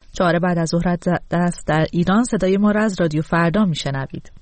4 بعد از ظهر است در ایران. صدای ما را از رادیو فردا میشنوید.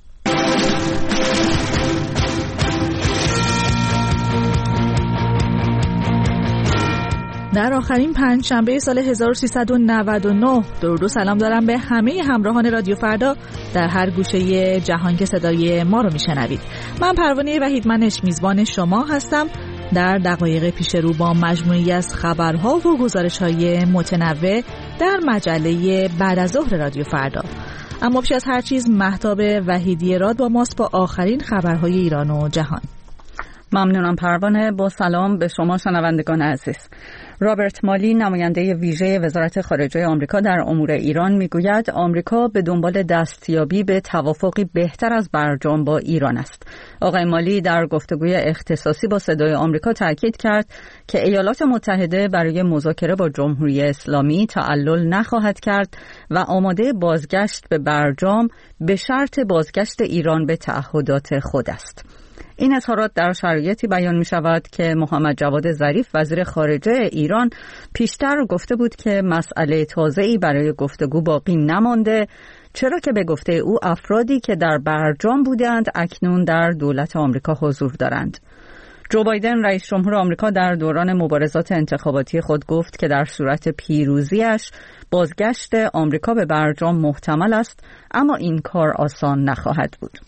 در آخرین پنجشنبه سال 1399 درود و سلام دارم به همه همراهان رادیو فردا در هر گوشه جهان که صدای ما رو میشنوید. من پروانه وحیدمنش میزبان شما هستم. در دقایق پیش رو با مجموعی از خبرها و گزارش‌های متنوع در مجله بعد از ظهر رادیو فردا. اما پیش از هر چیز مهتاب وحیدی راد با ماست با آخرین خبرهای ایران و جهان. ممنونم پروانه. با سلام به شما شنوندگان عزیز. رابرت مالی نماینده ویژه وزارت خارجه آمریکا در امور ایران میگوید آمریکا به دنبال دستیابی به توافقی بهتر از برجام با ایران است. آقای مالی در گفتگوی اختصاصی با صدای آمریکا تاکید کرد که ایالات متحده برای مذاکره با جمهوری اسلامی تعلل نخواهد کرد و آماده بازگشت به برجام به شرط بازگشت ایران به تعهدات خود است. این اظهارات در شرایطی بیان می شود که محمد جواد ظریف وزیر خارجه ایران پیشتر گفته بود که مسئله تازه‌ای برای گفتگو باقی نمانده، چرا که به گفته او افرادی که در برجام بودند اکنون در دولت آمریکا حضور دارند. جو بایدن رئیس جمهور آمریکا در دوران مبارزات انتخاباتی خود گفت که در صورت پیروزیش بازگشت آمریکا به برجام محتمل است، اما این کار آسان نخواهد بود.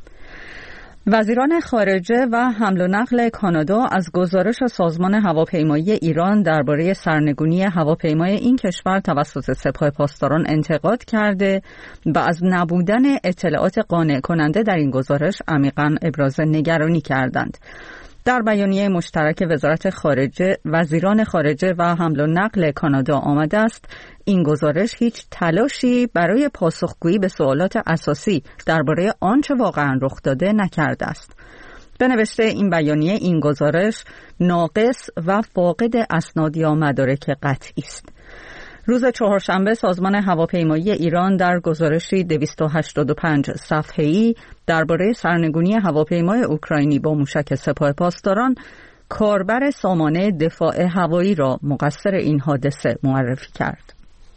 وزیران خارجه و حمل و نقل کانادا از گزارش سازمان هواپیمایی ایران درباره سرنگونی هواپیمای این کشور توسط سپاه پاسداران انتقاد کرده و از نبودن اطلاعات قانع کننده در این گزارش عمیقاً ابراز نگرانی کردند. در بیانیه مشترک وزیران خارجه و حمل و نقل کانادا آمده است این گزارش هیچ تلاشی برای پاسخگویی به سوالات اساسی درباره آنچه واقعا رخ داده نکرده است. به نوشته این بیانیه این گزارش ناقص و فاقد اسناد یا مدارک قطعی است. روز چهارشنبه سازمان هواپیمایی ایران در گزارشی 285 صفحه‌ای درباره سرنگونی هواپیمای اوکراینی با موشک سپاه پاسداران کاربر سامانه دفاع هوایی را مقصر این حادثه معرفی کرد.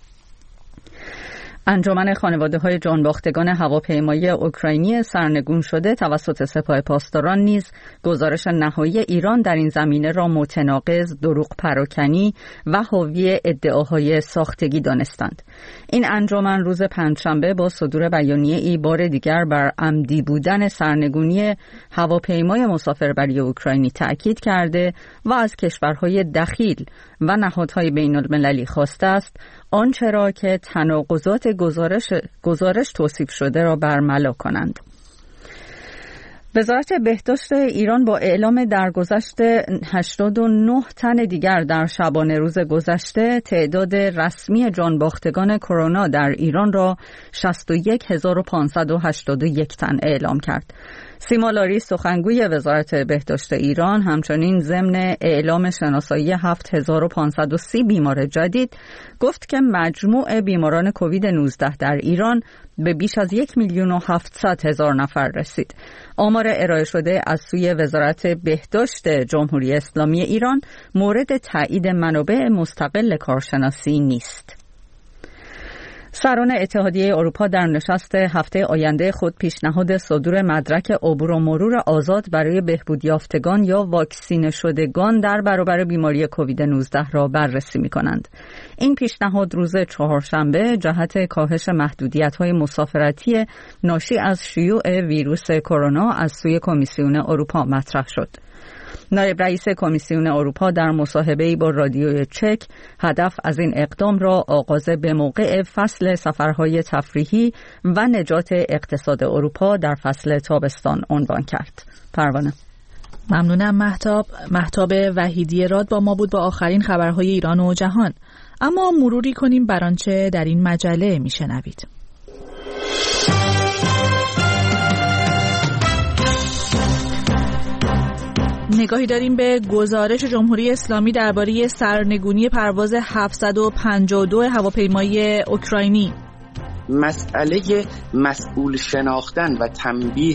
انجمن خانواده‌های جانباختگان هواپیمای اوکراینی سرنگون شده توسط سپاه پاسداران نیز گزارش نهایی ایران در این زمینه را متناقض، دروغ پراکنی و حاوی ادعاهای ساختگی دانستند. این انجمن روز پنجشنبه با صدور بیانیه‌ای بار دیگر بر عمدی بودن سرنگونی هواپیمای مسافربری اوکراینی تأکید کرده و از کشورهای دخیل و نهادهای بین‌المللی خواسته است آنچه را که تناقضات گزارش توصیف شده را برملا کنند. وزارت بهداشت ایران با اعلام درگذشت 89 تن دیگر در شبانه روز گذشته تعداد رسمی جانباختگان کرونا در ایران را 61581 تن اعلام کرد. سیما لاری سخنگوی وزارت بهداشت ایران همچنین ضمن اعلام شناسایی 7530 بیمار جدید گفت که مجموع بیماران کووید 19 در ایران به بیش از 1,700,000 نفر رسید. آمار ارائه شده از سوی وزارت بهداشت جمهوری اسلامی ایران مورد تایید منابع مستقل کارشناسی نیست. سران اتحادیه اروپا در نشست هفته آینده خود پیشنهاد صدور مدرک عبور و مرور آزاد برای بهبود یافتگان یا واکسینه شدگان در برابر بیماری کووید 19 را بررسی می‌کنند. این پیشنهاد روز چهارشنبه جهت کاهش محدودیت‌های مسافرتی ناشی از شیوع ویروس کرونا از سوی کمیسیون اروپا مطرح شد. نایب رئیس کمیسیون اروپا در مصاحبه‌ای با رادیوی چک هدف از این اقدام را آغاز به موقع فصل سفرهای تفریحی و نجات اقتصاد اروپا در فصل تابستان عنوان کرد. پروانه. ممنونم مهتاب وحیدی راد با ما بود با آخرین خبرهای ایران و جهان. اما مروری کنیم بر آنچه در این مجله میشنوید. نگاهی داریم به گزارش جمهوری اسلامی درباره سرنگونی پرواز 752 هواپیمای اوکراینی. مسئله مسئول شناختن و تنبیه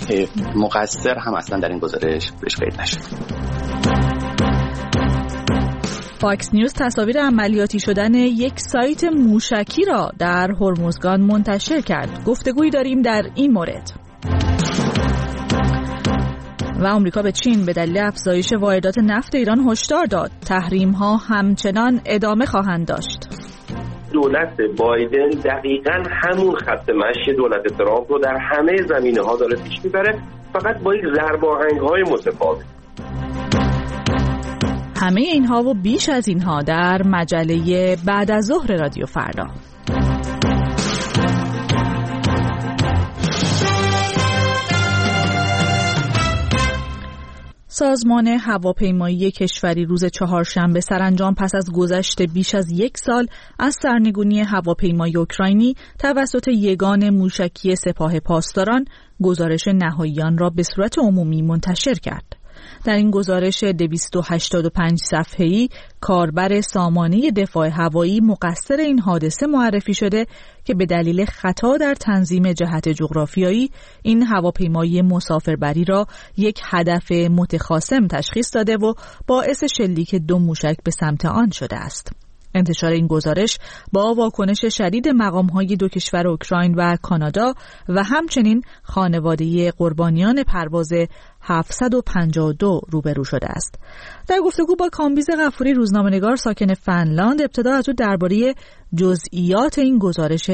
مقصر هم اصلا در این گزارش بهش قید نشد. فاکس نیوز تصاویر عملیاتی شدن یک سایت موشکی را در هرمزگان منتشر کرد. گفتگویی داریم در این مورد. و آمریکا به چین به دلیل افزایش واردات نفت ایران هشدار داد. تحریم‌ها همچنان ادامه خواهند داشت. دولت بایدن دقیقاً همون خط مشی دولت ترامپ رو در همه زمینه‌ها داره پیش میبره، فقط با یک ضرب آهنگ‌های متفاوت. همه اینها و بیش از اینها در مجله بعد از ظهر رادیو فردا. سازمان هواپیمایی کشوری روز چهارشنبه سرانجام پس از گذشت بیش از یک سال از سرنگونی هواپیمای اوکراینی توسط یگان موشکی سپاه پاسداران گزارش نهایی آن را به صورت عمومی منتشر کرد. در این گزارش 285 صفحه‌ای کاربر سامانه دفاع هوایی مقصر این حادثه معرفی شده که به دلیل خطا در تنظیم جهت جغرافیایی این هواپیمایی مسافربری را یک هدف متخاصم تشخیص داده و باعث شلیک 2 موشک به سمت آن شده است. انتشار این گزارش با واکنش شدید مقام‌های 2 کشور اوکراین و کانادا و همچنین خانواده قربانیان پرواز 752 روبرو شده است. در گفتگو با کامبیز غفوری روزنامه‌نگار ساکن فنلاند ابتدا از او درباره جزئیات این گزارش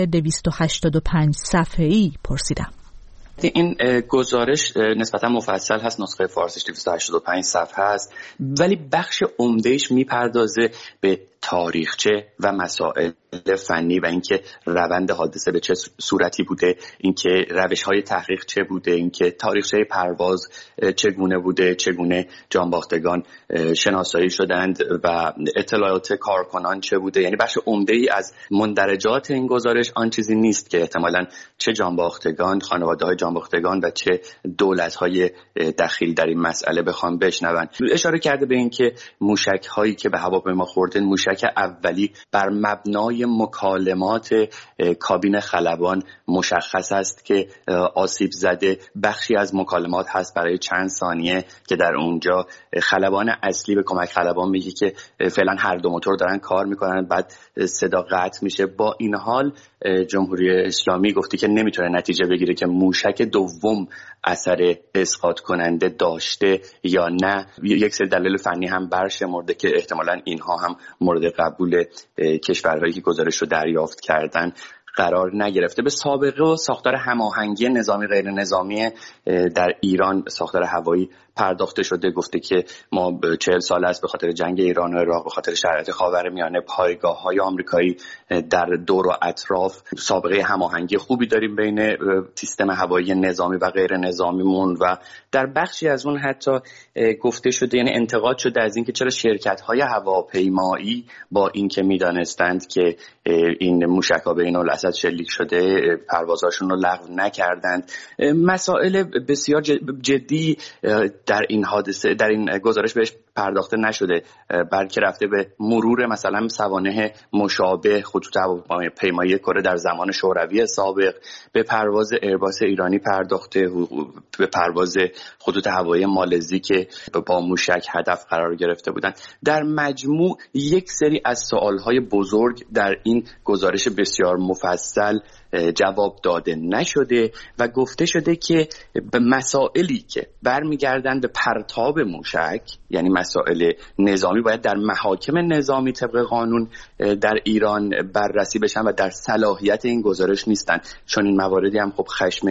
285 صفحه‌ای پرسیدم. این گزارش نسبتا مفصل هست، نسخه فارسیش 285 صفحه است، ولی بخش عمدهش میپردازه به تاریخچه و مسائل فنی و اینکه روند حادثه به چه صورتی بوده، اینکه روش‌های تحقیق چه بوده، اینکه تاریخچه پرواز چگونه بوده، چگونه جانباختگان شناسایی شدند و اطلاعات کارکنان چه بوده. یعنی بخش عمده‌ای از مندرجات این گزارش آن چیزی نیست که احتمالاً چه جانباختگان، خانواده‌های جانباختگان و چه دولت‌های دخیل در این مسئله بخوام بشنوند. اشاره کرده به اینکه موشک‌هایی که به هواپیما خوردن موشک اولی بر مبنای مکالمات کابین خلبان مشخص است که آسیب زده. بخشی از مکالمات هست برای چند ثانیه که در اونجا خلبان اصلی به کمک خلبان میگه که فعلا هر دو موتور دارن کار میکنن، بعد صدا قطع میشه. با این حال جمهوری اسلامی گفته که نمیتونه نتیجه بگیره که موشک دوم اثر اسقاط کننده داشته یا نه. یک سری دلیل فنی هم برشمرده که احتمالاً اینها هم مورد قبول کشورهایی که گزارش رو دریافت کردن قرار نگرفته. به سابقه و ساختار هماهنگی نظامی غیر نظامی در ایران، ساختار هوایی پرداخته شده. گفته که ما 40 سال است به خاطر جنگ ایران و عراق، به خاطر شرایط خاورمیانه، پایگاه‌های آمریکایی در دور و اطراف سابقه هماهنگی خوبی داریم بین سیستم هوایی نظامی و غیر نظامیمون و در بخشی از اون حتی گفته شده، یعنی انتقاد شده از اینکه چرا شرکت‌های هواپیمایی با اینکه می‌دانستند که این موشک‌ها بین الاسد شلیک شده پروازهاشون رو لغو نکردند. مسائل بسیار جدی در این حادثه، در این گزارش بهش پرداخته نشده، بلکه رفته به مرور مثلا سوانح مشابه خطوط هواپیمایی کره در زمان شوروی سابق، به پرواز ایرباس ایرانی پرداخته، به پرواز خطوط هوایی مالزی که با موشک هدف قرار گرفته بودند. در مجموع یک سری از سوالهای بزرگ در این گزارش بسیار مفصل جواب داده نشده و گفته شده که به مسائلی که برمیگردن به پرتاب موشک، یعنی مسائل نظامی، باید در محاکم نظامی طبق قانون در ایران بررسی بشن و در صلاحیت این گزارش نیستن، چون این مواردی هم خب خشم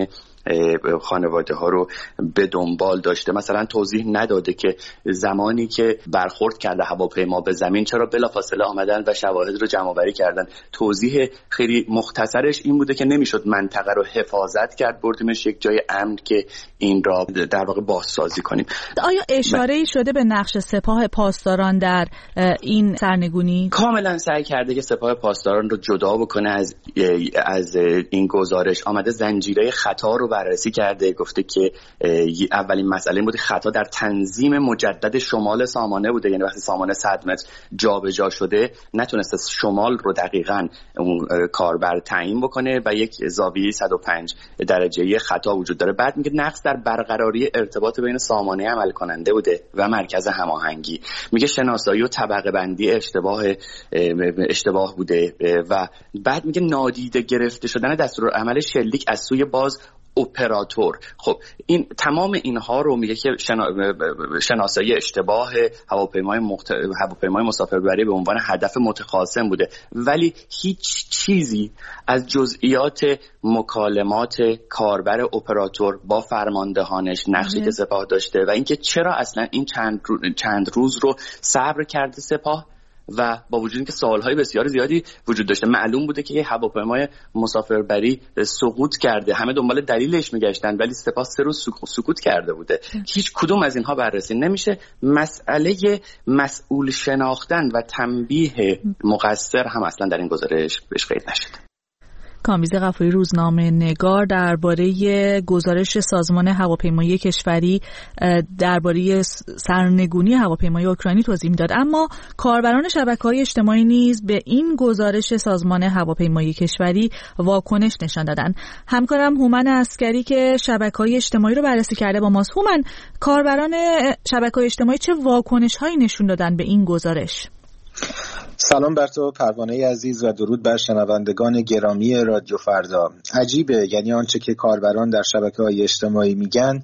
خانواده ها رو به دنبال داشته. مثلا توضیح نداده که زمانی که برخورد کرده هواپیما به زمین چرا بلافاصله آمدن و شواهد رو جمع آوری کردن. توضیح خیلی مختصرش این بوده که نمیشد منطقه رو حفاظت کرد، بردیمش یک جای امن که این را در واقع بازسازی کنیم. آیا اشاره‌ای شده به نقش سپاه پاسداران در این سرنگونی؟ کاملا سعی کرده که سپاه پاسداران رو جدا بکنه از این گزارش. آمده زنجیره خطا رو بررسی کرده، گفته که اولین مسئله بود خطا در تنظیم مجدد شمال سامانه بوده، یعنی وقتی سامانه 100 متر جابجا شده نتونسته شمال رو دقیقاً اون کاربر تعیین بکنه و یک زاویه 105 درجه خطا وجود داره. بعد میگه نقص در برقراری ارتباط بین سامانه عمل کننده بوده و مرکز هماهنگی. میگه شناسایی و طبقه بندی اشتباه بوده و بعد میگه نادیده گرفته شدن دستورالعمل شلیک از سوی باز اپراتور. خب این تمام اینها رو میگه که شناسایی اشتباه هواپیمای مسافربری به عنوان هدف متخاصم بوده، ولی هیچ چیزی از جزئیات مکالمات کاربر اپراتور با فرماندهانش، نقشی که سپاه داشته و اینکه چرا اصلا این چند روز رو صبر کرده سپاه و با وجود اینکه سوالهای بسیار زیادی وجود داشته. معلوم بوده که هواپیمای مسافربری سقوط کرده، همه دنبال دلیلش میگشتن، ولی سپاه 3 روز سکوت کرده بوده. هیچ کدوم از اینها بررسی نمیشه. مسئله مسئول شناختن و تنبیه مقصر هم اصلا در این گزارش بهش قید نشده. کامبیز غفوری، روزنامه نگار، درباره گزارش سازمان هواپیمایی کشوری درباره سرنگونی هواپیمای اوکراینی توضیح میداد، اما کاربران شبکه‌های اجتماعی نیز به این گزارش سازمان هواپیمایی کشوری واکنش نشان دادن. همکارم هومن عسکری که شبکه‌های اجتماعی رو بررسی کرده با ماست. هومن، کاربران شبکه‌های اجتماعی چه واکنش‌هایی نشون دادن به این گزارش؟ سلام بر تو پروانه عزیز و درود بر شنوندگان گرامی رادیو فردا. عجیبه، یعنی آنچه که کاربران در شبکه‌های اجتماعی میگن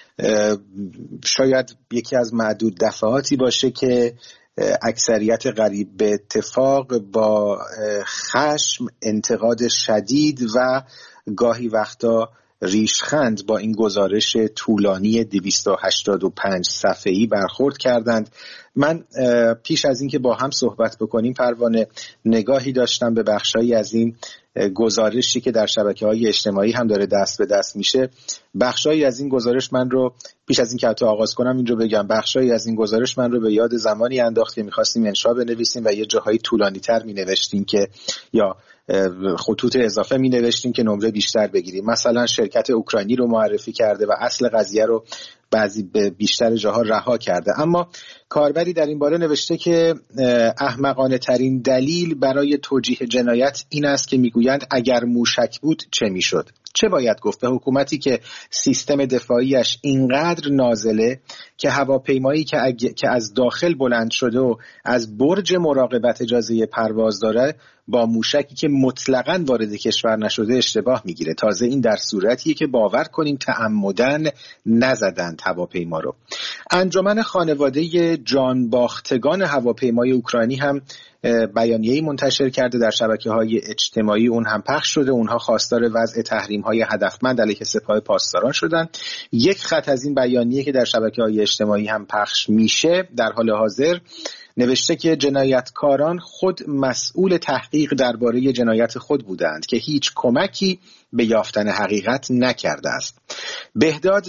شاید یکی از معدود دفعاتی باشه که اکثریت قریب به اتفاق با خشم، انتقاد شدید و گاهی وقتا ریشخند با این گزارش طولانی 285 صفحه‌ای برخورد کردند. من پیش از اینکه با هم صحبت بکنیم پروانه نگاهی داشتم به بخشایی از این گزارشی که در شبکه‌های اجتماعی هم داره دست به دست میشه. بخشایی از این گزارش من رو پیش از اینکه حتی آغاز کنم این رو بگم، بخشایی از این گزارش من رو به یاد زمانی انداخت که می‌خواستیم انشا بنویسیم و یه جاهای طولانی‌تر می‌نوشتیم که یا خطوط اضافه می نوشتیم که نمره بیشتر بگیریم. مثلا شرکت اوکراینی رو معرفی کرده و اصل قضیه رو بعضی به بیشتر جاها رها کرده. اما کاربری در این باره نوشته که احمقانه ترین دلیل برای توجیه جنایت این است که میگویند اگر موشک بود چه میشد؟ چه باید گفت به حکومتی که سیستم دفاعیش اینقدر نازله که هواپیمایی که از داخل بلند شده و از برج مراقبت اجازه پرواز داره با موشکی که مطلقاً وارد کشور نشده اشتباه میگیره؟ تازه این در صورتیه که باور کنین تعمداً نزدند هواپیما رو. انجمن خانواده جانباختگان هواپیمای اوکراینی هم بیانیه‌ای منتشر کرده در شبکه‌های اجتماعی، اون هم پخش شده. اونها خواستار وضع تحریم‌های هدفمند علیه سپاه پاسداران شدن. یک خط از این بیانیه که در شبکه‌های اجتماعی هم پخش میشه در حال حاضر نوشته که جنایتکاران خود مسئول تحقیق درباره جنایت خود بودند که هیچ کمکی به یافتن حقیقت نکرده است. بهداد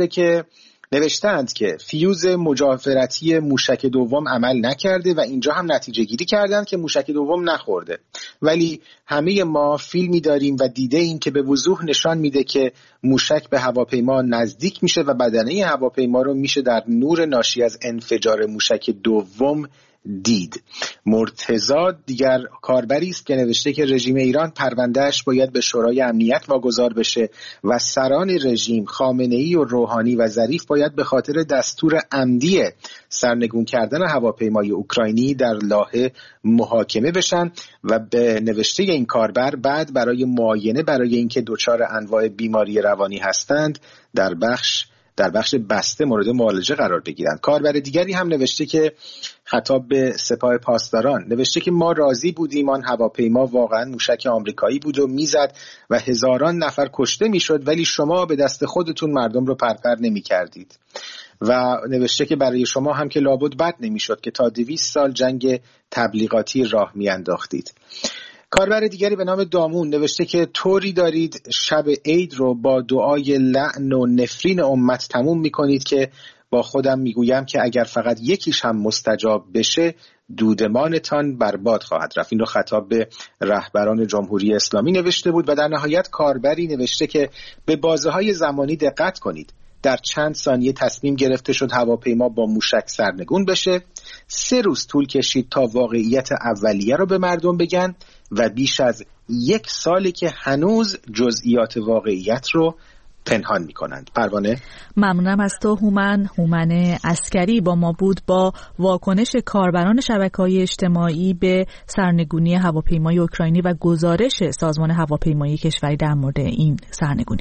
نوشتند که فیوز مجاورتی موشک دوم عمل نکرده و اینجا هم نتیجه گیری کردند که موشک دوم نخورده، ولی همه ما فیلمی داریم و دیده ایم که به وضوح نشان میده که موشک به هواپیما نزدیک میشه و بدنه هواپیما رو میشه در نور ناشی از انفجار موشک دوم دید. مرتضی دیگر کاربری است که نوشته که رژیم ایران پروندهش باید به شورای امنیت واگذار بشه و سران رژیم خامنه‌ای و روحانی و ظریف باید به خاطر دستور عمدی سرنگون کردن هواپیمای اوکراینی در لاهه محاکمه بشن و به نوشته این کاربر بعد برای معاینه برای اینکه دچار انواع بیماری روانی هستند در بخش بسته مورد معالجه قرار بگیرند. کاربر دیگری هم نوشته که خطاب به سپاه پاسداران نوشته که ما راضی بودیم آن هواپیما واقعا موشک آمریکایی بود و میزد و هزاران نفر کشته میشد، ولی شما به دست خودتون مردم رو پرپر نمی کردید و نوشته که برای شما هم که لابد بد نمیشد که تا 200 سال جنگ تبلیغاتی راه میانداختید. کاربر دیگری به نام دامون نوشته که طوری دارید شب عید رو با دعای لعن و نفرین امت تموم میکنید که با خودم میگویم که اگر فقط یکیش هم مستجاب بشه دودمانتان برباد خواهد رفت. این رو خطاب به رهبران جمهوری اسلامی نوشته بود و در نهایت کاربری نوشته که به بازه‌های زمانی دقت کنید. در چند ثانیه تصمیم گرفته شد هواپیما با موشک سرنگون بشه. 3 روز طول کشید تا واقعیت اولیه رو به مردم بگن و بیش از 1 سالی که هنوز جزئیات واقعیت رو پنهان می‌کنند. پروانه، ممنونم از تو. هومن عسکری با ما بود با واکنش کاربران شبکه‌های اجتماعی به سرنگونی هواپیمای اوکراینی و گزارش سازمان هواپیمایی کشوری در مورد این سرنگونی.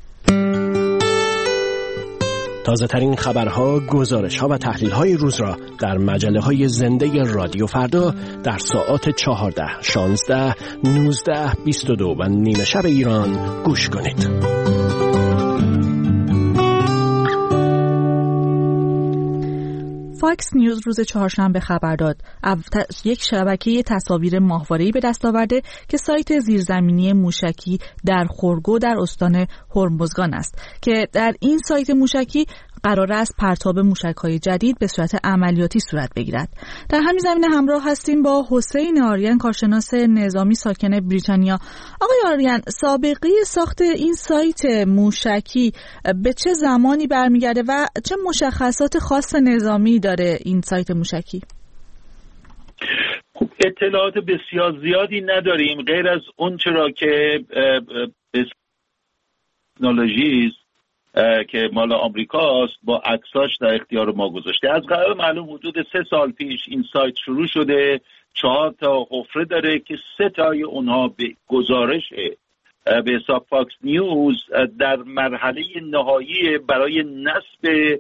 تازه ترین خبرها، گزارش‌ها و تحلیل‌های روز را در مجله‌های زنده رادیو فردا در ساعات 14، 16، 19، 22 و نیمه شب ایران گوش کنید. فاکس نیوز روز چهارشنبه خبر داد یک شبکه تصاویر ماهواره‌ای به دست آورده که سایت زیرزمینی موشکی در خورگو در استان هرمزگان است که در این سایت موشکی قرار است پرتاب موشک‌های جدید به صورت عملیاتی صورت بگیرد. در همین زمینه همراه هستیم با حسین آریان، کارشناس نظامی ساکن بریتانیا. آقای آریان، سابقه ساخت این سایت موشکی به چه زمانی برمیگرده و چه مشخصات خاص نظامی داره این سایت موشکی؟ اطلاعات بسیار زیادی نداریم غیر از اون چرا که تکنولوژی که مال آمریکاست با عکساش در اختیار ما گذاشته. از قرار معلوم حدود 3 سال پیش این سایت شروع شده. 4 تا حفره داره که 3 تای اونها به گزارش به حساب فاکس نیوز در مرحله نهایی برای نصب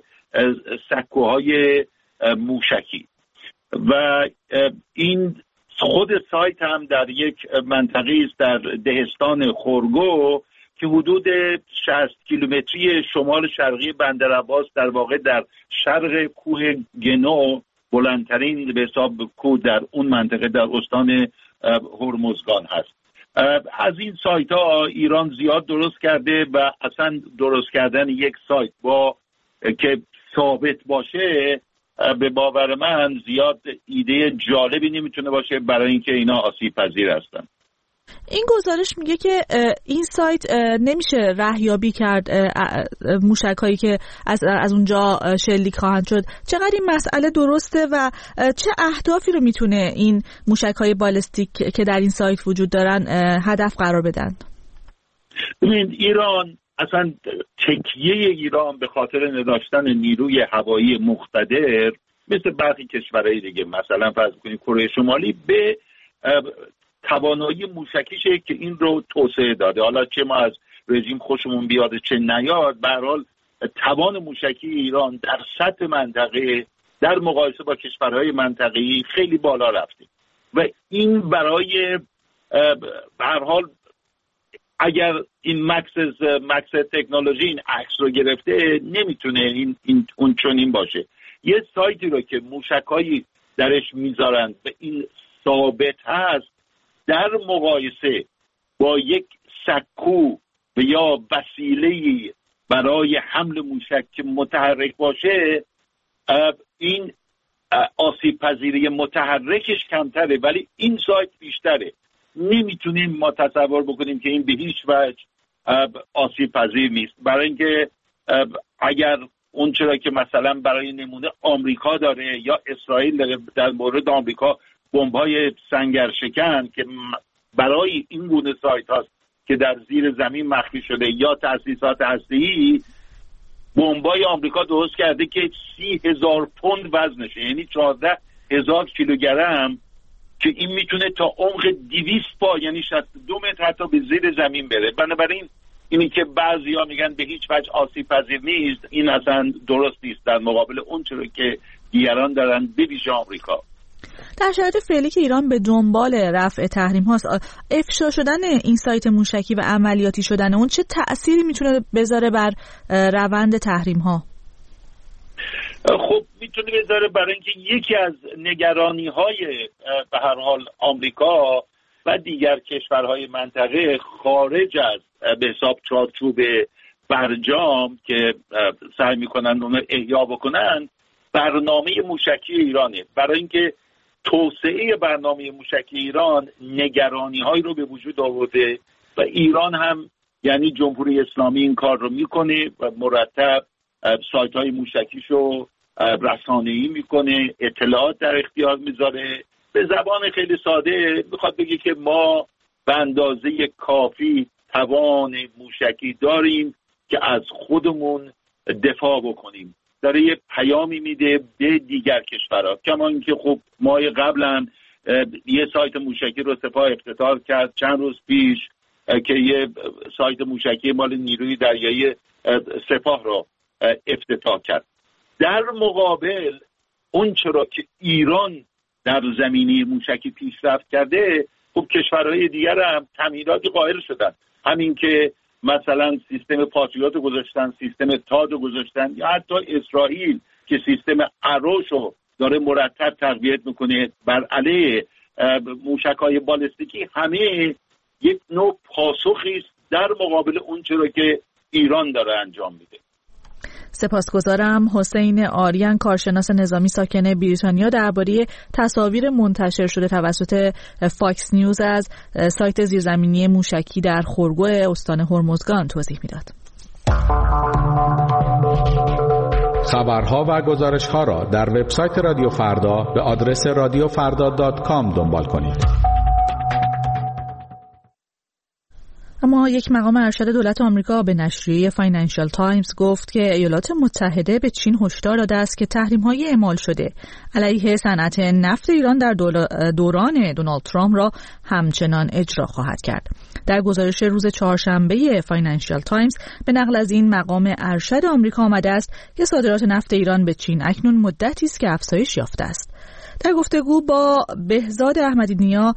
سکوهای موشکی و این خود سایت هم در یک منطقه است در دهستان خورگو که حدود 60 کیلومتری شمال شرقی بندرعباس، در واقع در شرق کوه گنو، بلندترین به حساب کوه در اون منطقه در استان هرمزگان هست. از این سایت ها ایران زیاد درست کرده و اصلا درست کردن یک سایت با که ثابت باشه به باور من زیاد ایده جالبی نمیتونه باشه برای اینکه اینا آسیب پذیر هستن. این گزارش میگه که این سایت نمیشه رهیابی کرد موشک‌هایی که از اونجا شلیک خواهند شد. چقدر این مسئله درسته و چه اهدافی رو میتونه این موشک‌های بالستیک که در این سایت وجود دارن هدف قرار بدن؟ ببینید، ایران اصلا تکیه ایران به خاطر نداشتن نیروی هوایی مقتدر مثل برخی کشورهای دیگه، مثلا فرض کنید کره شمالی، به توانایی موشکیشه که این رو توسعه داده. حالا چه ما از رژیم خوشمون بیاد چه نیاد، به هر حال توان موشکی ایران در سطح منطقه در مقایسه با کشورهای منطقه‌ای خیلی بالا رفته و این برای به هر حال اگر این مکس تکنولوژی این عکس رو گرفته نمیتونه این اون چنین باشه. یه سایتی رو که موشکایی درش میذارن و این ثابت هست در مقایسه با یک سکو و یا وسیله‌ای برای حمل موشک که متحرک باشه، این آسیب پذیری متحرکش کمتره ولی این سایت بیشتره. نمیتونیم ما تصور بکنیم که این به هیچ وجه آسیب پذیر نیست، برای اینکه اگر اون چرا که مثلا برای نمونه آمریکا داره یا اسرائیل داره در مورد آمریکا بمب‌های سنگرشکن که برای این گونه سایت هاست که در زیر زمین مخفی شده یا تأسیسات هسته‌ای، بمب‌های آمریکا درست کرده که 30,000 پوند وزنشه، یعنی 14,000 کیلوگرم، که این میتونه تا عمق 200 پا یعنی 62 متر حتی به زیر زمین بره. بنابراین اینی که بعضیا میگن به هیچ وجه آسیب پذیر نیست، این اصلا درست نیست در مقابل اون چیزی که دیگران دارن، به ویژه آمریکا. در شرایط فعلی که ایران به دنبال رفع تحریم هاست، افشا شدن این سایت موشکی و عملیاتی شدن اون چه تأثیری میتونه بذاره بر روند تحریم ها؟ خب میتونه بذاره برای اینکه یکی از نگرانی های به هر حال آمریکا و دیگر کشورهای منطقه خارج از به حساب چارچوب برجام که سعی میکنن اون احیا بکنن، برنامه موشکی ایرانه، برای اینکه توسعه برنامه موشکی ایران نگرانی‌هایی رو به وجود آورده و ایران هم یعنی جمهوری اسلامی این کار رو میکنه و مرتب سایت‌های موشکیشو رسانه‌ای میکنه، اطلاعات در اختیار میذاره. به زبان خیلی ساده میخواد بگه که ما به اندازه کافی توان موشکی داریم که از خودمون دفاع بکنیم. داره یه پیامی میده به دیگر کشورها، کما اینکه خب ماه قبل هم یه سایت موشکی رو سپاه افتتاح کرد چند روز پیش که یه سایت موشکی مال نیروی دریایی سپاه رو افتتاح کرد. در مقابل اون چرا که ایران در زمینه موشکی پیشرفت کرده، خب کشورهای دیگر هم تمهیداتی قائل شدن. همین که مثلا سیستم پاتریوت رو گذاشتن، سیستم تاد رو گذاشتن، یا حتی اسرائیل که سیستم اروش رو داره مرتب تقویت میکنه بر علیه موشک‌های بالستیکی. همه یک نوع پاسخی است در مقابل اون چرا که ایران داره انجام میده. سپاسگزارم. حسین آریان، کارشناس نظامی ساکن بریتانیا، درباره تصاویر منتشر شده توسط فاکس نیوز از سایت زیرزمینی موشکی در خرگوه استان هرمزگان توضیح میداد. خبرها و گزارش‌ها را در وبسایت رادیو فردا به آدرس radiofarda.com دنبال کنید. اما یک مقام ارشد دولت آمریکا به نشریه فاینانشال تایمز گفت که ایالات متحده به چین هشدار داده است که تحریم‌های اعمال شده علیه صنعت نفت ایران در دوران دونالد ترامپ را همچنان اجرا خواهد کرد. در گزارش روز چهارشنبه فاینانشال تایمز به نقل از این مقام ارشد آمریکا آمده است که صادرات نفت ایران به چین اکنون مدتی است که افزایش یافته است. در گفتگو با بهزاد احمدی نیا،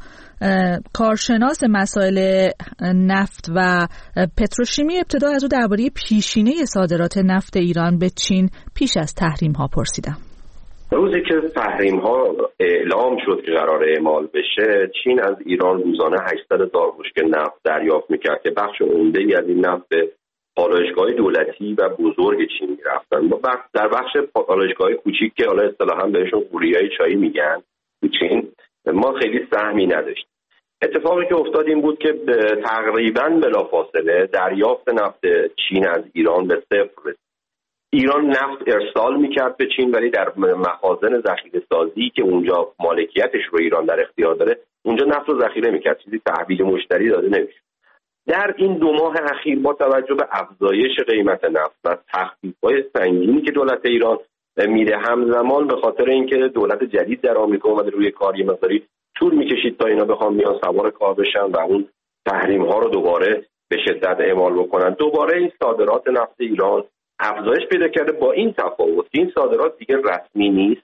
کارشناس مسائل نفت و پتروشیمی، ابتدا از او درباره پیشینه صادرات نفت ایران به چین پیش از تحریم ها پرسیدم. روزی که تحریم ها اعلام شد که قرار اعمال بشه، چین از ایران روزانه 800,000 بشکه نفت دریافت میکرد که بخش عمده‌ای از این نفت به پالایشگاه دولتی و بزرگ چین میرفتن. در بخش پالایشگاه کوچیک که حالا اصطلاحاً بهشون قوریای چایی میگن تو چین، ما خیلی سهمی نداشتیم. اتفاقی که افتاد این بود که تقریباً بلافاصله دریافت نفت چین از ایران به صفر رسید. ایران نفت ارسال میکرد به چین، ولی در مخازن ذخیره سازی که اونجا مالکیتش رو ایران در اختیار داره، اونجا نفت رو ذخیره میکرد، چیزی تحویل مشتری داده نمیشه. در این 2 ماه اخیر با توجه به افزایش قیمت نفت و تخفیف‌های سنگینی که دولت ایران میده، همزمان به خاطر اینکه دولت جدید در آمریکا اومده روی کار، یه مقداری طول میکشید تا اینا بخوام میان سوار کار بشن و اون تحریم‌ها رو دوباره به شدت اعمال بکنن. دوباره این صادرات نفت ایران افزایش پیدا کرده، با این تفاوت که این صادرات دیگه رسمی نیست،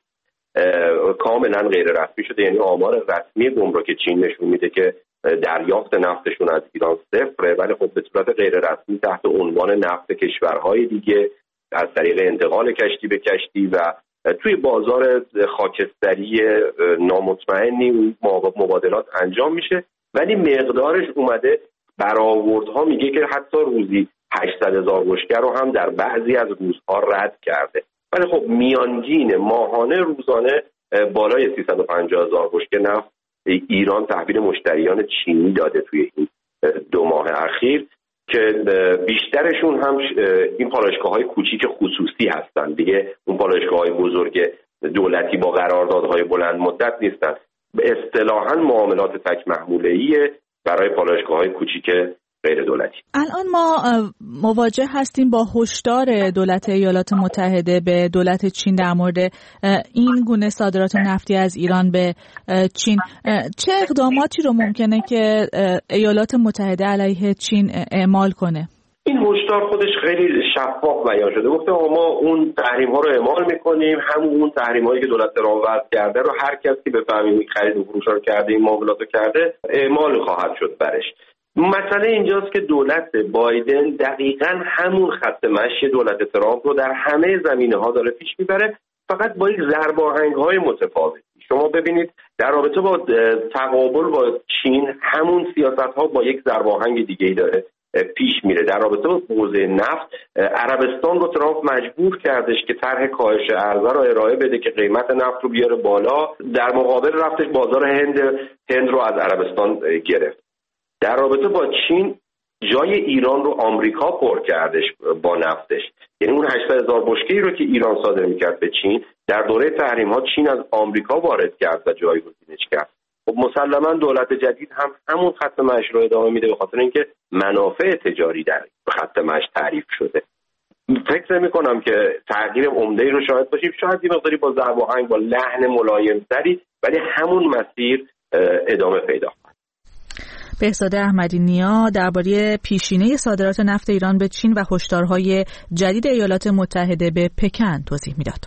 کاملا غیر رسمی شده. یعنی آمار رسمی گمرک چین نشون میده که دریافت نفتشون از ایران صفره، ولی خب به صورت غیر رسمی تحت عنوان نفت کشورهای دیگه از طریق انتقال کشتی به کشتی و توی بازار خاکستری نامطمئنی مبادلات انجام میشه، ولی مقدارش اومده برآوردها میگه که حتی روزی 800,000 بشکه رو هم در بعضی از روزها رد کرده. ولی خب میانگین ماهانه روزانه بالای 350,000 بشکه نفت ایران تحویل مشتریان چینی داده توی این 2 ماه اخیر که بیشترشون هم این پالایشگاه‌های کوچیک خصوصی هستن دیگه. اون پالایشگاه‌های بزرگ دولتی با قراردادهای بلند مدت نیستن. اصطلاحاً معاملات تک محموله‌ای برای پالایشگاه‌های کوچیک غیر دولتی. الان ما مواجه هستیم با هشدار دولت ایالات متحده به دولت چین در مورد این گونه صادرات نفتی از ایران به چین. چه اقداماتی رو ممکنه که ایالات متحده علیه چین اعمال کنه؟ این هشدار خودش خیلی شفاف بیان شده. گفته ما اون تحریم‌ها رو اعمال می‌کنیم، همون تحریم‌هایی که دولت ترامپ وضع کرده رو هر کسی که بفهمیم خرید و فروش رو کرده، این معاملات رو کرده، اعمال خواهد شد برش. مسئله اینجاست که دولت بایدن دقیقاً همون خط مشی دولت ترامپ رو در همه زمینه‌ها داره پیش میبره، فقط با یک ضرباهنگ‌های متفاوتی. شما ببینید در رابطه با تقابل با چین همون سیاست‌ها با یک ضرباهنگ دیگه‌ای داره. پیش میره. در رابطه با حوزه نفت عربستان رو ترامپ مجبور کردش که طرح کاهش عرضه رو ارائه بده که قیمت نفت رو بیاره بالا، در مقابل رفتش بازار هند رو از عربستان گرفت. در رابطه با چین جای ایران رو آمریکا پر کردش با نفتش، یعنی اون 800,000 بشکه‌ای رو که ایران صادر میکرد به چین در دوره تحریم‌ها چین از آمریکا وارد کرد و جایگزینش کرد. خب مسلما دولت جدید هم همون خط مشی رو ادامه میده به خاطر اینکه منافع تجاری در خط مشی تعریف شده. فکر نمی‌کنم که تغییر عمده‌ای رو شاهد باشیم، شاید یه مقداری با ضرب آهنگ با لحن ملایم‌تری، ولی همون مسیر ادامه پیدا کنه. بهزاد احمدی نیا درباره پیشینه صادرات نفت ایران به چین و هشدارهای جدید ایالات متحده به پکن توضیح میداد.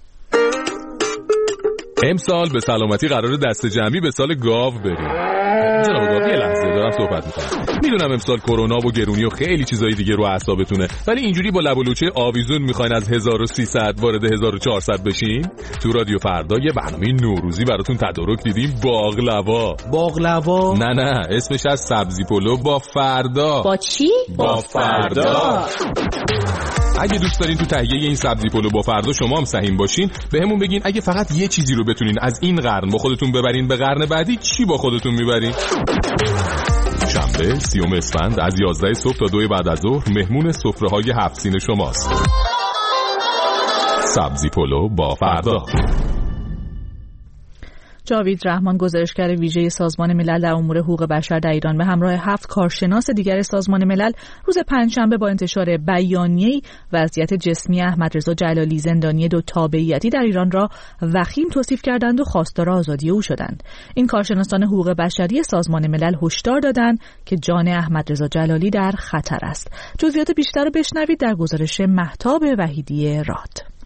امسال به سلامتی قرار دست جمعی به سال گاو بریم. جناب گاو یه لحظه دارم صحبت میکنم. میدونم امسال کرونا و گرونی و خیلی چیزای دیگه رو اعصابتونه، ولی اینجوری با لب و لوچه آویزون میخواین از 1300 وارد 1400 بشین؟ تو رادیو فردا یه برنامه نوروزی براتون تدارک دیدیم، باقلوا. نه اسمش از سبزی پلو با فردا. با چی؟ با فردا. اگه دوست دارین تو تهیه این سبزی پلو با فردا شما هم سهیم باشین، بهمون بگین اگه فقط یه چیزی رو بتونین از این قرن با خودتون ببرین به قرن بعدی، چی با خودتون میبرین؟ شنبه 30 اسفند از 11 صبح تا 2 بعد از ظهر مهمون سفره‌های 7 سین شماست. سبزی پلو با فردا. جاوید رحمان گزارشگر ویژه سازمان ملل در امور حقوق بشر در ایران به همراه 7 کارشناس دیگر سازمان ملل روز پنجشنبه با انتشار بیانیه‌ای وضعیت جسمی احمدرضا جلالی زندانی 2 تابعیتی در ایران را وخیم توصیف کردند و خواستار آزادی او شدند. این کارشناسان حقوق بشری سازمان ملل هشدار دادند که جان احمدرضا جلالی در خطر است. جزئیات بیشتر رو بشنوید در گزارش مهتاب وحیدی راد.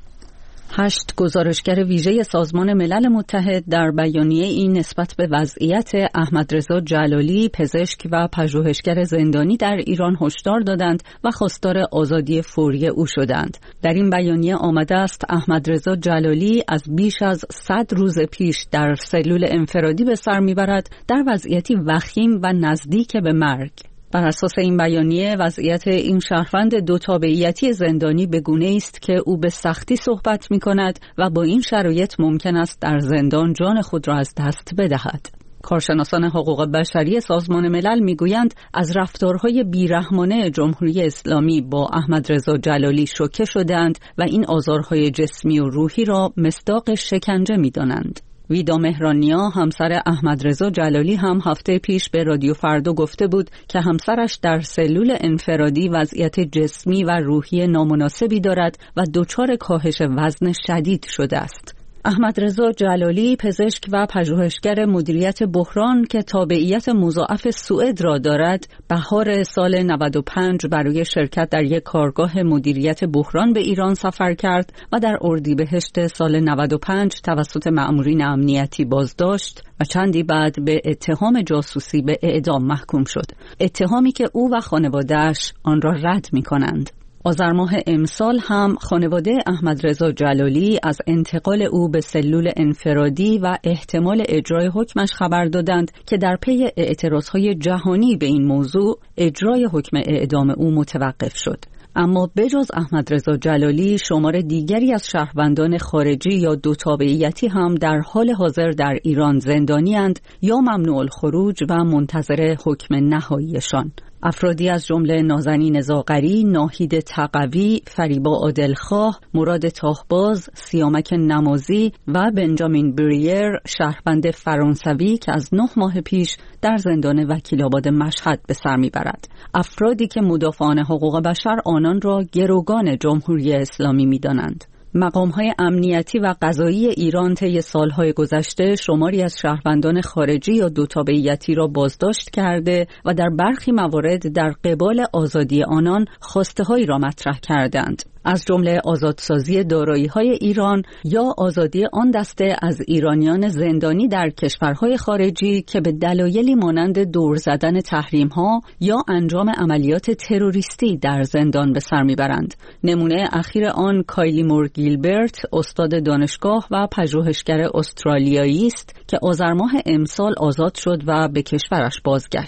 8 گزارشگر ویژه سازمان ملل متحد در بیانیه این نسبت به وضعیت احمدرضا جلالی پزشک و پژوهشگر زندانی در ایران هشدار دادند و خواستار آزادی فوری او شدند. در این بیانیه آمده است احمدرضا جلالی از بیش از 100 روز پیش در سلول انفرادی به سر میبرد در وضعیتی وخیم و نزدیک به مرگ. بر اساس این بیانیه وضعیت این شهروند 2 تابعیتی زندانی به گونه‌ای است که او به سختی صحبت می‌کند و با این شرایط ممکن است در زندان جان خود را از دست بدهد. کارشناسان حقوق بشری سازمان ملل میگویند از رفتارهای بیرحمانه جمهوری اسلامی با احمدرضا جلالی شوکه شدند و این آزارهای جسمی و روحی را مصداق شکنجه می‌دانند. ویدا مهرانیا همسر احمدرضا جلالی هم هفته پیش به رادیو فردا گفته بود که همسرش در سلول انفرادی وضعیت جسمی و روحی نامناسبی دارد و دچار کاهش وزن شدید شده است. احمدرضا جلالی پزشک و پژوهشگر مدیریت بحران که تابعیت مضاعف سوئد را دارد، بهار سال 95 برای شرکت در یک کارگاه مدیریت بحران به ایران سفر کرد و در اردیبهشت سال 95 توسط مأمورین امنیتی بازداشت و چندی بعد به اتهام جاسوسی به اعدام محکوم شد. اتهامی که او و خانواده‌اش آن را رد می‌کنند. آذر ماه امسال هم خانواده احمدرضا جلالی از انتقال او به سلول انفرادی و احتمال اجرای حکمش خبر دادند که در پی اعتراضهای جهانی به این موضوع اجرای حکم اعدام او متوقف شد. اما بجز احمدرضا جلالی شمار دیگری از شهروندان خارجی یا 2 تابعیتی هم در حال حاضر در ایران زندانی‌اند یا ممنوع الخروج و منتظر حکم نهاییشان. افرادی از جمله نازنین زاغری، ناهید تقوی، فریبا عادلخواه، مراد تاهباز، سیامک نمازی و بنجامین بریر شهروند فرانسوی که از 9 ماه پیش در زندان وکیل‌آباد مشهد به سر میبرد. افرادی که مدافعان حقوق بشر آنان را گروگان جمهوری اسلامی می‌دانند. مقام‌های امنیتی و قضایی ایران طی سال‌های گذشته شماری از شهروندان خارجی یا 2 تابعیتی را بازداشت کرده و در برخی موارد در قبال آزادی آنان خواسته‌هایی را مطرح کردند، از جمله آزادسازی دارایی‌های ایران یا آزادی آن دسته از ایرانیان زندانی در کشورهای خارجی که به دلایلی مانند دور زدن تحریم‌ها یا انجام عملیات تروریستی در زندان به سر میبرند. نمونه اخیر آن کایلی مور گیلبرت، استاد دانشگاه و پژوهشگر استرالیایی است که آذر ماه امسال آزاد شد و به کشورش بازگشت.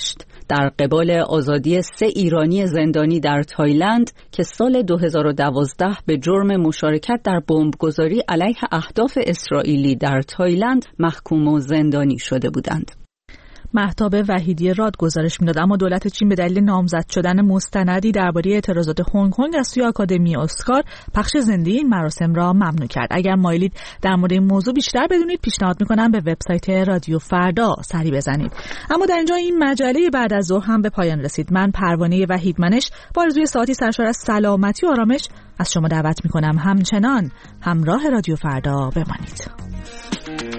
در قبال آزادی 3 ایرانی زندانی در تایلند که سال 2012 به جرم مشارکت در بمبگذاری علیه اهداف اسرائیلی در تایلند محکوم و زندانی شده بودند. مهتاب وحیدی راد گزارش میداد. اما دولت چین به دلیل نامزد شدن مستندی درباره اعتراضات هنگ کنگ از سوی آکادمی اسکار پخش زنده این مراسم را ممنوع کرد. اگر مایلید در مورد این موضوع بیشتر بدونید پیشنهاد میکنم به وبسایت رادیو فردا سری بزنید. اما در اینجا این مجله بعد از ظهر هم به پایان رسید. من پروانه وحیدمنش با آرزوی ساعتی سرشار از سلامتی و آرامش از شما دعوت میکنم همچنان همراه رادیو فردا بمانید.